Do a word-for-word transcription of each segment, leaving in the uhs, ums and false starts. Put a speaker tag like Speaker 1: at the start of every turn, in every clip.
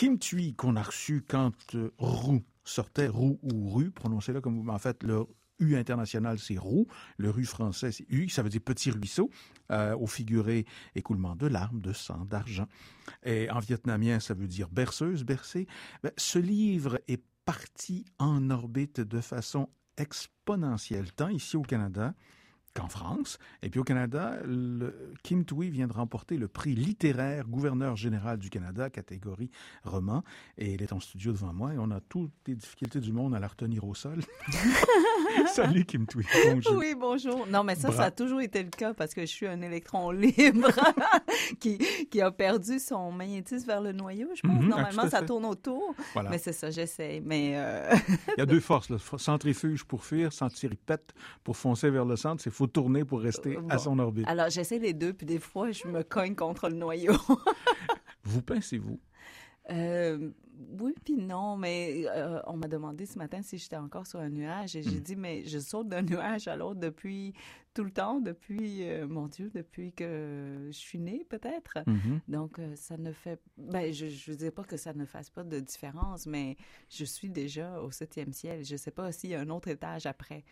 Speaker 1: Kim Thuy, qu'on a reçu quand euh, Roux sortait, Roux ou Rue, prononcez-le comme vous, en fait, le U international, c'est Roux, le Rue français, c'est U, ça veut dire petit ruisseau, euh, au figuré écoulement de larmes, de sang, d'argent. Et en vietnamien, ça veut dire berceuse, bercée. Ben, ce livre est parti en orbite de façon exponentielle, tant ici au Canada qu'en France. Et puis au Canada, le, Kim Thuy vient de remporter le prix littéraire gouverneur général du Canada, catégorie roman. Et il est en studio devant moi et on a toutes les difficultés du monde à la retenir au sol. Salut Kim Thuy, bonjour.
Speaker 2: Oui, bonjour. Non, mais ça,
Speaker 1: Bra-
Speaker 2: ça a toujours été le cas parce que je suis un électron libre qui, qui a perdu son magnétisme vers le noyau, je pense.
Speaker 1: Mhm,
Speaker 2: Normalement,
Speaker 1: ah,
Speaker 2: ça
Speaker 1: fait.
Speaker 2: tourne autour.
Speaker 1: Voilà.
Speaker 2: Mais c'est ça, j'essaie. Mais euh...
Speaker 1: Il y a deux forces, là. Centrifuge pour fuir, centripète pour foncer vers le centre. Il faut tourner pour rester
Speaker 2: bon.
Speaker 1: à son orbite.
Speaker 2: Alors, j'essaie les deux, puis des fois, je me cogne contre le noyau.
Speaker 1: Vous pincez-vous?
Speaker 2: Euh, oui, puis non, mais euh, on m'a demandé ce matin si j'étais encore sur un nuage et j'ai
Speaker 1: Mm.
Speaker 2: dit, mais je saute d'un nuage à l'autre depuis tout le temps, depuis, euh, mon Dieu, depuis que je suis née peut-être.
Speaker 1: Mm-hmm.
Speaker 2: Donc, euh, ça ne fait, ben, je ne dis pas que ça ne fasse pas de différence, mais je suis déjà au septième ciel. Je ne sais pas s'il y a un autre étage après.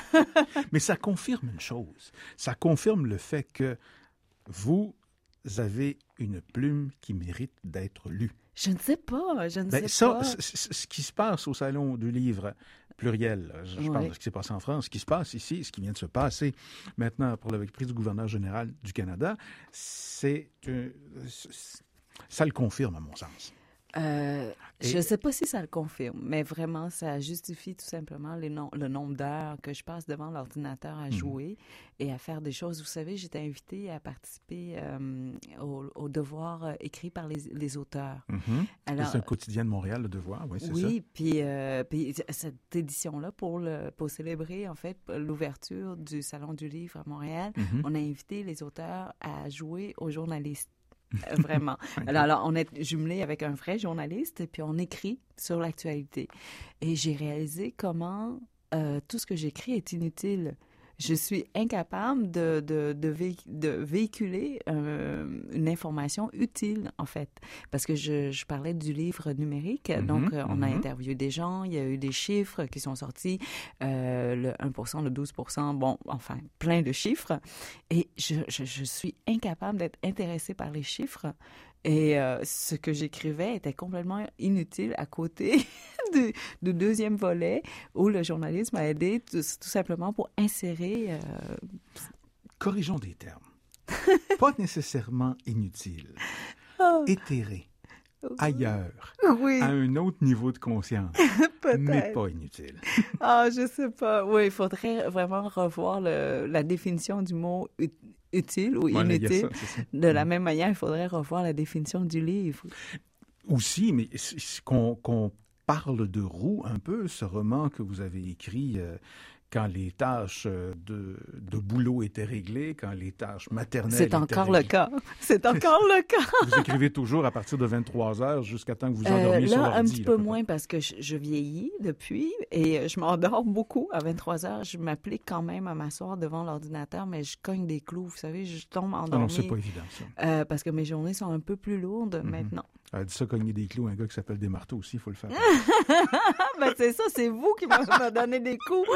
Speaker 1: Mais ça confirme une chose. Ça confirme le fait que vous avez une plume qui mérite d'être lue.
Speaker 2: Je ne sais pas, je ne
Speaker 1: Ben,
Speaker 2: sais
Speaker 1: ça,
Speaker 2: pas.
Speaker 1: c- c- ce qui se passe au Salon du Livre pluriel, je, je parle
Speaker 2: Oui.
Speaker 1: de ce qui s'est passé en France, ce qui se passe ici, ce qui vient de se passer maintenant pour le prix du gouverneur général du Canada, c'est, euh, c'est- ça le confirme à mon sens.
Speaker 2: Euh,
Speaker 1: Et-
Speaker 2: je ne sais pas si ça le confirme, mais vraiment, ça justifie tout simplement les nom- le nombre d'heures que je passe devant l'ordinateur à jouer et à faire des choses. Vous savez, j'étais invitée à participer euh, au, au devoir euh, écrit par les, les auteurs.
Speaker 1: Mhm.
Speaker 2: Alors,
Speaker 1: c'est un quotidien de Montréal, le devoir, oui, c'est ça.
Speaker 2: oui, puis, euh, puis cette édition-là, pour, le, pour célébrer en fait l'ouverture du Salon du Livre à Montréal,
Speaker 1: Mhm.
Speaker 2: on a invité les auteurs à jouer aux journalistes. Euh, Vraiment. Alors, alors, on est jumelé avec un vrai journaliste et puis on écrit sur l'actualité. Et j'ai réalisé comment euh, tout ce que j'écris est inutile. Je suis incapable de, de, de, vé- de véhiculer euh, une information utile, en fait. Parce que je, je parlais du livre numérique.
Speaker 1: Mhm,
Speaker 2: Donc, euh, on a
Speaker 1: mhm.
Speaker 2: interviewé des gens, il y a eu des chiffres qui sont sortis, euh, le un pour cent, le douze pour cent, bon, enfin, plein de chiffres. Et je, je, je suis incapable d'être intéressée par les chiffres. Et euh, ce que j'écrivais était complètement inutile à côté du, du deuxième volet où le journalisme a aidé tout, tout simplement pour insérer... Euh...
Speaker 1: Corrigeons des termes. Pas nécessairement inutiles.
Speaker 2: Oh,
Speaker 1: Éthérés. Ailleurs.
Speaker 2: oui,
Speaker 1: À un autre niveau de conscience.
Speaker 2: peut-être.
Speaker 1: Mais pas inutile.
Speaker 2: Ah, je sais pas. Oui, il faudrait vraiment revoir le, la définition du mot ut- utile ou
Speaker 1: Voilà, il y a
Speaker 2: inutile.
Speaker 1: ça, c'est ça.
Speaker 2: De la même manière, il faudrait revoir la définition du livre.
Speaker 1: Aussi, mais c- c- qu'on qu'on parle de Roux un peu, ce roman que vous avez écrit euh, quand les tâches euh, de, de boulot étaient réglées, quand les tâches maternelles
Speaker 2: C'est
Speaker 1: étaient
Speaker 2: encore le
Speaker 1: réglées.
Speaker 2: cas. C'est encore le cas.
Speaker 1: Vous écrivez toujours à partir de vingt-trois heures jusqu'à temps que vous
Speaker 2: Euh,
Speaker 1: endormiez sur
Speaker 2: là,
Speaker 1: l'ordi.
Speaker 2: un petit
Speaker 1: là,
Speaker 2: peu
Speaker 1: à peu près.
Speaker 2: moins parce que je, je vieillis depuis et euh, je m'endors beaucoup. À vingt-trois heures, je m'applique quand même à m'asseoir devant l'ordinateur, mais je cogne des clous. Vous savez, je tombe
Speaker 1: Ah non,
Speaker 2: endormie
Speaker 1: c'est pas évident, ça.
Speaker 2: euh, parce que mes journées sont un peu plus lourdes
Speaker 1: Mhm.
Speaker 2: maintenant.
Speaker 1: Elle a dit ça, cogner des clous, un gars qui s'appelle Desmarteaux aussi, il faut le faire.
Speaker 2: Ah, ben c'est ça, c'est vous qui m'avez donné des coups.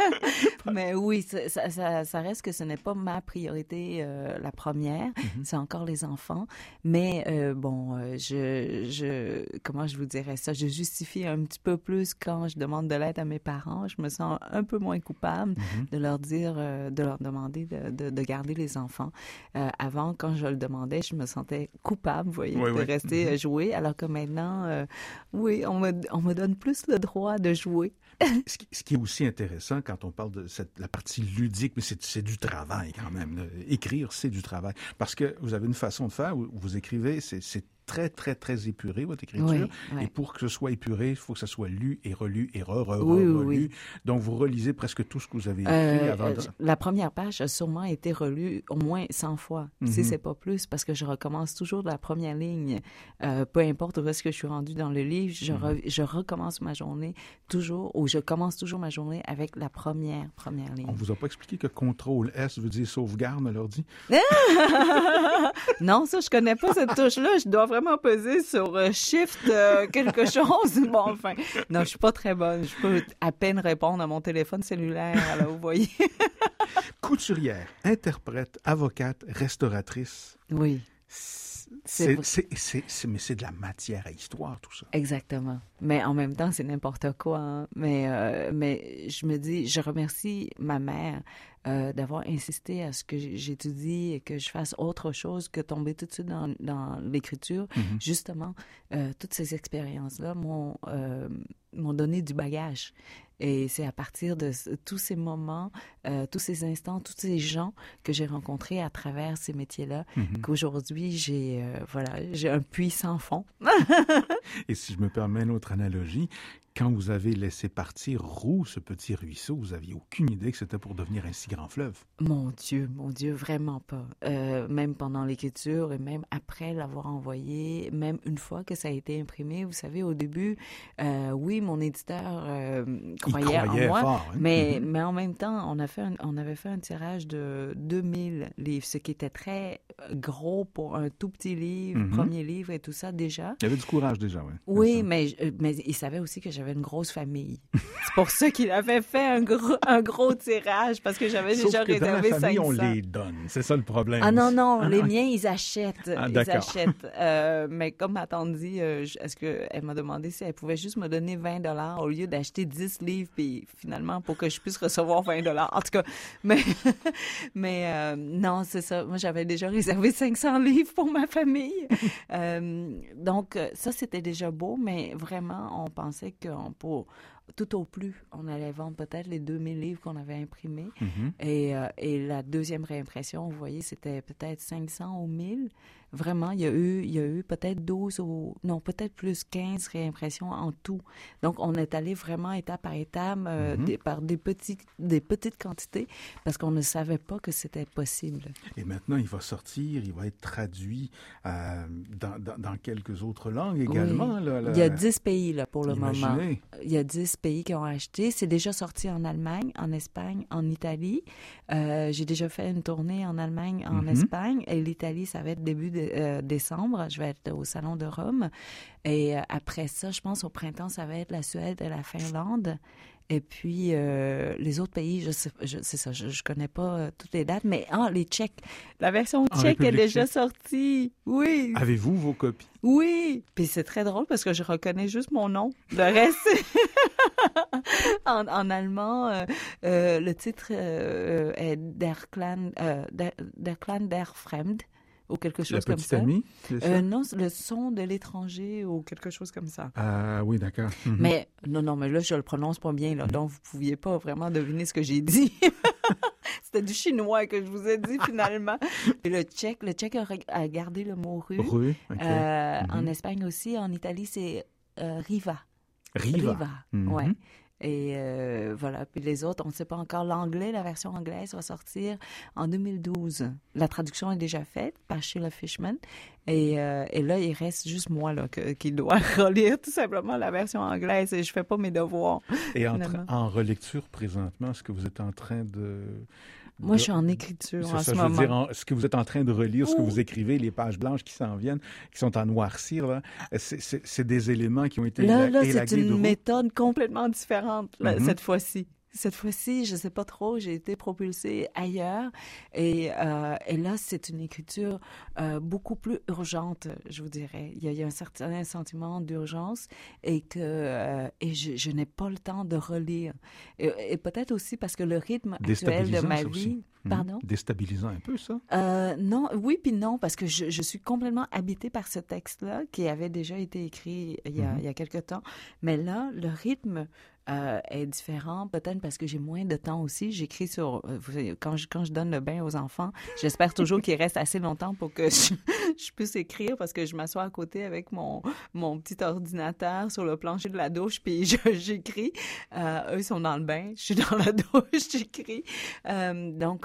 Speaker 2: Mais oui, ça, ça, ça, ça reste que ce n'est pas ma priorité euh, la première.
Speaker 1: Mhm.
Speaker 2: C'est encore les enfants. Mais euh, bon, euh, je, je, comment je vous dirais ça, je justifie un petit peu plus quand je demande de l'aide à mes parents. Je me sens un peu moins coupable
Speaker 1: Mhm.
Speaker 2: de leur dire, euh, de leur demander de, de, de garder les enfants. Euh, avant, quand je le demandais, je me sentais coupable, vous voyez,
Speaker 1: Oui,
Speaker 2: de
Speaker 1: oui.
Speaker 2: rester
Speaker 1: Mhm.
Speaker 2: euh, jouer, alors que maintenant, euh, oui, on me, on me donne plus le droit de jouer.
Speaker 1: Ce qui, ce qui est aussi intéressant quand on parle de cette, la partie ludique, mais c'est, c'est du travail quand même. là. Écrire, c'est du travail. Parce que vous avez une façon de faire où vous écrivez, c'est, c'est très, très, très épuré, votre écriture.
Speaker 2: Oui, oui.
Speaker 1: Et pour que ce soit épuré, il faut que ça soit lu et relu et re, re, re,
Speaker 2: Oui, oui,
Speaker 1: relu.
Speaker 2: oui.
Speaker 1: Donc, vous relisez presque tout ce que vous avez écrit
Speaker 2: Euh,
Speaker 1: avant de...
Speaker 2: euh, La première page a sûrement été relue au moins cent fois,
Speaker 1: Mhm.
Speaker 2: si c'est pas plus, parce que je recommence toujours de la première ligne. Euh, peu importe où est-ce que je suis rendue dans le livre, je, re- je recommence ma journée toujours, ou je commence toujours ma journée avec la première, première ligne.
Speaker 1: On vous a pas expliqué que contrôle S veut dire sauvegarde à l'ordi?
Speaker 2: Non, ça, je connais pas cette touche-là. Je dois vraiment vraiment peser sur euh, Shift euh, quelque chose. Bon, enfin, non, je suis pas très bonne. Je peux à peine répondre à mon téléphone cellulaire, là, vous voyez.
Speaker 1: Couturière, interprète, avocate, restauratrice.
Speaker 2: Oui.
Speaker 1: C'est, c'est, c'est, c'est, mais c'est de la matière à histoire, tout ça.
Speaker 2: Exactement. Mais en même temps, c'est n'importe quoi. Hein. Mais, euh, mais je me dis, je remercie ma mère euh, d'avoir insisté à ce que j'étudie et que je fasse autre chose que tomber tout de suite dans, dans l'écriture. Mm-hmm. Justement, euh, toutes ces expériences-là m'ont, euh, m'ont donné du bagage. Et c'est à partir de tous ces moments, euh, tous ces instants, tous ces gens que j'ai rencontrés à travers ces métiers-là, mm-hmm. qu'aujourd'hui, j'ai, euh, voilà, j'ai un puits sans fond.
Speaker 1: Et si je me permets une autre analogie, quand vous avez laissé partir Roux, ce petit ruisseau, vous n'aviez aucune idée que c'était pour devenir un si grand fleuve.
Speaker 2: Mon Dieu, mon Dieu, vraiment pas. Euh, même pendant l'écriture et même après l'avoir envoyé, même une fois que ça a été imprimé, vous savez, au début, euh, oui, mon éditeur euh, croyait, croyait en moi, fort, hein? mais, mm-hmm. mais en même temps, on, a fait un, on avait fait un tirage de deux mille livres, ce qui était très gros pour un tout petit livre, mm-hmm. premier livre et tout ça déjà.
Speaker 1: Il y avait du courage déjà, oui.
Speaker 2: Oui, mais, mais il savait aussi que j'avais une grosse famille. C'est pour ça qu'il avait fait un gros, un gros tirage, parce que j'avais
Speaker 1: Sauf
Speaker 2: déjà
Speaker 1: que
Speaker 2: réservé
Speaker 1: dans la famille,
Speaker 2: cinq cents.
Speaker 1: On les donne. C'est ça le problème.
Speaker 2: Ah non, non,
Speaker 1: ah,
Speaker 2: les
Speaker 1: non.
Speaker 2: miens, ils achètent.
Speaker 1: Ah,
Speaker 2: ils
Speaker 1: d'accord.
Speaker 2: achètent. Euh, mais comme ma tante dit, euh, est-ce qu'elle m'a demandé si elle pouvait juste me donner vingt dollars au lieu d'acheter dix livres, puis finalement, pour que je puisse recevoir vingt dollars. En tout cas, mais, mais euh, non, c'est ça. Moi, j'avais déjà réservé cinq cents livres pour ma famille. euh, donc, ça, c'était déjà beau, mais vraiment, on pensait qu'on pour tout au plus, on allait vendre peut-être les deux mille livres qu'on avait imprimés. Mm-hmm. Et, euh, et la deuxième réimpression, vous voyez, c'était peut-être cinq cents ou mille. Vraiment, il y a eu, il y a eu peut-être douze ou, non, peut-être plus quinze réimpressions en tout. Donc, on est allé vraiment étape par étape, euh, mm-hmm. des, par des, petits, des petites quantités, parce qu'on ne savait pas que c'était possible.
Speaker 1: Et maintenant, il va sortir, il va être traduit euh, dans, dans, dans quelques autres langues également.
Speaker 2: Oui.
Speaker 1: Là, là.
Speaker 2: Il y a dix pays là, pour le
Speaker 1: Imaginez.
Speaker 2: moment. Il y a dix pays qui ont acheté. C'est déjà sorti en Allemagne, en Espagne, en Italie. Euh, j'ai déjà fait une tournée en Allemagne, en mm-hmm. Espagne. Et l'Italie, ça va être début de, euh, décembre. Je vais être au Salon de Rome. Et euh, après ça, je pense au printemps, ça va être la Suède et la Finlande. Et puis, euh, les autres pays, je sais, je, c'est ça, je, je connais pas euh, toutes les dates, mais ah, les Tchèques. La version tchèque est déjà tchèque. Sortie. Oui.
Speaker 1: Avez-vous vos copies?
Speaker 2: Oui. Puis c'est très drôle parce que je reconnais juste mon nom. Le reste, en, en allemand, euh, euh, le titre euh, est Der Clan, euh, Der, Der Clan der Fremd. Ou quelque chose
Speaker 1: la
Speaker 2: comme ça.
Speaker 1: Amie, c'est ça?
Speaker 2: Euh, non, le son de l'étranger ou quelque chose comme ça.
Speaker 1: Ah oui, d'accord. Mm-hmm.
Speaker 2: Mais non, non, mais là, je le prononce pas bien, là, mm-hmm. donc vous pouviez pas vraiment deviner ce que j'ai dit. C'était du chinois que je vous ai dit finalement. Et le tchèque, le tchèque a, a gardé le mot rue.
Speaker 1: Rue, OK.
Speaker 2: Euh, mm-hmm. En Espagne aussi, en Italie, c'est euh, riva.
Speaker 1: Riva.
Speaker 2: Riva,
Speaker 1: mm-hmm.
Speaker 2: ouais. Et euh, voilà. Puis les autres, on ne sait pas encore. L'anglais, la version anglaise va sortir en deux mille douze. La traduction est déjà faite par Sheila Fishman. Et, euh, et là, il reste juste moi là, que, qui dois relire tout simplement la version anglaise et je fais pas mes devoirs.
Speaker 1: Et en, tra- en relecture présentement, est-ce que vous êtes en train de...
Speaker 2: Moi, je suis en écriture
Speaker 1: c'est
Speaker 2: en
Speaker 1: ça,
Speaker 2: ce
Speaker 1: je
Speaker 2: moment.
Speaker 1: veux dire, en, ce que vous êtes en train de relire, ce que vous écrivez, les pages blanches qui s'en viennent, qui sont à noircir, là, c'est, c'est, c'est des éléments qui ont été
Speaker 2: là,
Speaker 1: éla-
Speaker 2: là,
Speaker 1: élagués
Speaker 2: c'est une
Speaker 1: de
Speaker 2: méthode complètement différente là,
Speaker 1: mm-hmm.
Speaker 2: cette fois-ci. Cette fois-ci, je ne sais pas trop, j'ai été propulsée ailleurs. Et, euh, et là, c'est une écriture euh, beaucoup plus urgente, je vous dirais. Il y a, il y a un certain sentiment d'urgence et que euh, et je, je n'ai pas le temps de relire. Et, et peut-être aussi parce que le rythme actuel de ma vie... Pardon?
Speaker 1: Mmh. Déstabilisant un peu, ça?
Speaker 2: Euh, non, oui puis non, parce que je, je suis complètement habitée par ce texte-là qui avait déjà été écrit il y a, mmh. il y a quelque temps. Mais là, le rythme... Euh, est différent, peut-être parce que j'ai moins de temps aussi. J'écris sur... Euh, quand, je, quand je donne le bain aux enfants, j'espère toujours qu'ils restent assez longtemps pour que je, je puisse écrire parce que je m'assois à côté avec mon, mon petit ordinateur sur le plancher de la douche puis je, j'écris. Euh, eux sont dans le bain, je suis dans la douche, j'écris. Euh, donc,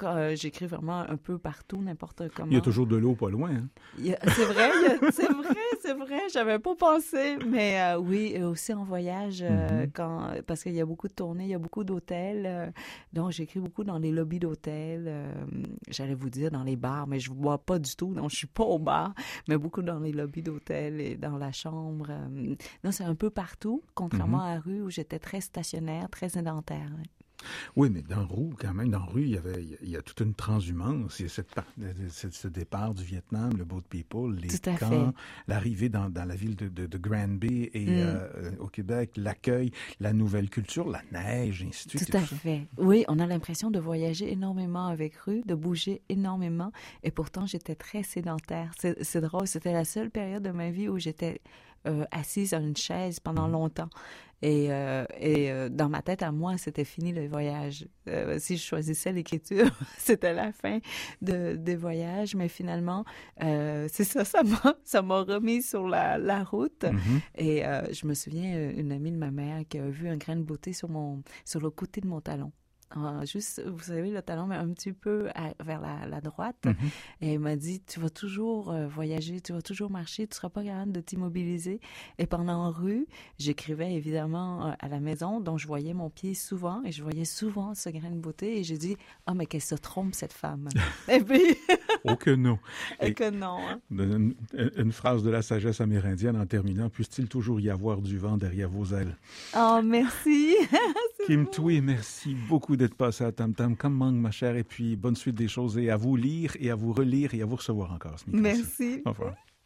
Speaker 2: euh, j'écris vraiment un peu partout, n'importe comment.
Speaker 1: Il y a toujours de l'eau pas loin. Hein?
Speaker 2: Il y a- C'est vrai, il y a- c'est vrai, c'est vrai. J'avais pas pensé, mais euh, oui, et aussi en voyage, euh,
Speaker 1: Mhm.
Speaker 2: quand parce qu'il y a beaucoup de tournées, il y a beaucoup d'hôtels. euh, donc j'écris beaucoup dans les lobbies d'hôtels. euh, j'allais vous dire dans les bars, mais je bois pas du tout, donc je suis pas au bar, mais beaucoup dans les lobbies d'hôtels et dans la chambre. euh. non, c'est un peu partout, contrairement
Speaker 1: Mhm.
Speaker 2: à la rue où j'étais très stationnaire, très sédentaire. Ouais.
Speaker 1: Oui, mais dans Roux, quand même, dans Rue, il y avait, il y a toute une transhumance. Il y a cette, par- cette- ce départ du Vietnam, le Boat People, les
Speaker 2: Tout à
Speaker 1: camps,
Speaker 2: fait.
Speaker 1: l'arrivée dans, dans la ville de, de, de Granby et
Speaker 2: Mm.
Speaker 1: euh, au Québec, l'accueil, la nouvelle culture, la neige, ainsi de suite.
Speaker 2: Tout
Speaker 1: et
Speaker 2: à
Speaker 1: tout ça.
Speaker 2: fait. Oui, on a l'impression de voyager énormément avec Rue, de bouger énormément, et pourtant j'étais très sédentaire. C'est c'est drôle, c'était la seule période de ma vie où j'étais euh, assise sur une chaise pendant
Speaker 1: Mhm.
Speaker 2: longtemps. Et, euh, et euh, dans ma tête, à moi, c'était fini le voyage. Euh, si je choisissais l'écriture, c'était la fin de, des voyages. Mais finalement, euh, c'est ça, ça m'a, ça m'a remis sur la, la route.
Speaker 1: Mhm.
Speaker 2: Et euh, je me souviens, euh, une amie de ma mère qui a vu un grain de beauté sur mon, sur le côté de mon talon. Ah, juste, vous savez, le talon, mais un petit peu à- vers la, la droite.
Speaker 1: Mhm.
Speaker 2: Et elle m'a dit, tu vas toujours euh, voyager, tu vas toujours marcher, tu seras pas capable de t'immobiliser. Et pendant en rue, j'écrivais évidemment euh, à la maison, donc je voyais mon pied souvent et je voyais souvent ce grain de beauté et j'ai dit, ah, mais qu'elle se trompe, cette femme. Et puis,
Speaker 1: Oh que non.
Speaker 2: et
Speaker 1: Et
Speaker 2: que non. Hein.
Speaker 1: une, une phrase de la sagesse amérindienne en terminant, puisse-t-il toujours y avoir du vent derrière vos ailes?
Speaker 2: Oh, merci. C'est
Speaker 1: Kim
Speaker 2: beau.
Speaker 1: Thuy, merci beaucoup d'être passé à Tam Tam comme mangue, ma chère, et puis bonne suite des choses et à vous lire et à vous relire et à vous recevoir encore à ce micro-ci.
Speaker 2: Merci.
Speaker 1: Au revoir.